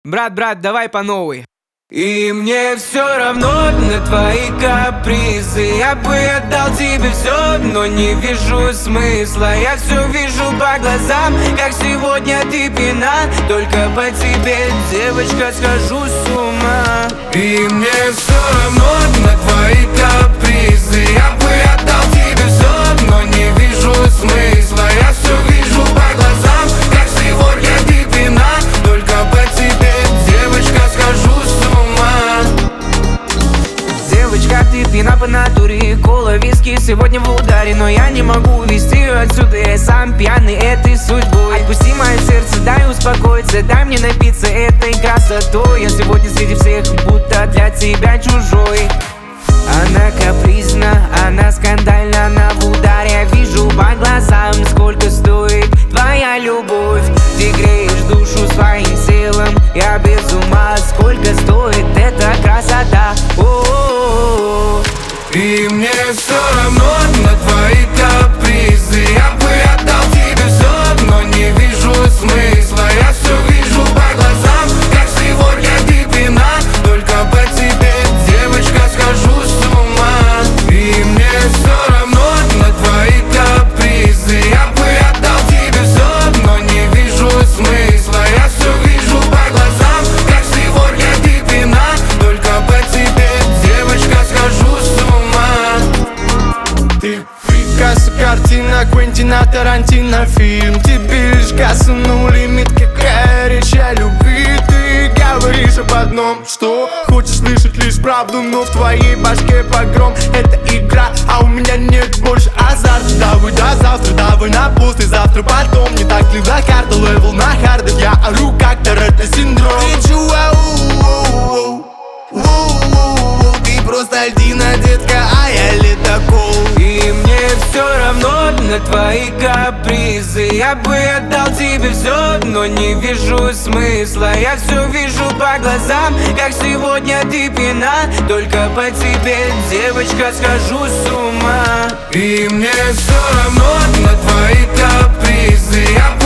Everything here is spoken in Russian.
Брат, давай по новой. И мне все равно на твои капризы. Я бы отдал тебе все, но не вижу смысла. Я все вижу по глазам, как сегодня ты пьяна. Только по тебе, девочка, схожу с ума. И мне все равно на твои капризы. Я бы отдал тебе все, но не вижу смысла. Я все вижу по глазам, как сегодня ты пьяна. Только по тебе, девочка, схожу с ума. Девочка, ты пьяна по натуре, кола, виски сегодня в ударе. Но я не могу увезти ее отсюда, я сам пьяный этой судьбой. Отпусти мое сердце, дай успокоиться, дай мне напиться этой красотой. Я сегодня среди всех, будто для тебя чужой. Она капризна, она скандальна, она в ударе. Я вижу по глазам, сколько стоит твоя любовь. Ты греешь душу своим телом, я без ума, сколько стоит эта красота. О-о-о-о. И мне все равно на твои капризы. Я бы отдал тебе все, но не вижу смысла. Я все вижу по глазам, как сегодня ты пьяна. Только по тебе, девочка, схожу с ума. И мне все равно на твои капризы. Я бы отдал тебе все, но не вижу смысла. Я все вижу по глазам, как сегодня ты пьяна. Только по тебе, девочка, схожу с ума. Ты Пикассо, картина Квентина Тарантино, фильм. Тебе лишь касса, ну лимит, какая речь о любви. Ты говоришь об одном, что хочешь слышать лишь правду, но в твоей башке погром. Это игра, а у меня нет больше азарта. Давай до завтра, давай на послезавтра, потом. Не так ли до карта, левел на хардах. Я ору как Торетто синдром. Кричу ау, ты просто льдина, детка, а я ледокол. И мне все равно на твои капризы. Я бы отдал тебе все, но не вижу смысла. Я все вижу по глазам, как сегодня ты пьяна. Только по тебе, девочка, схожу с ума. И мне все равно на твои капризы. Я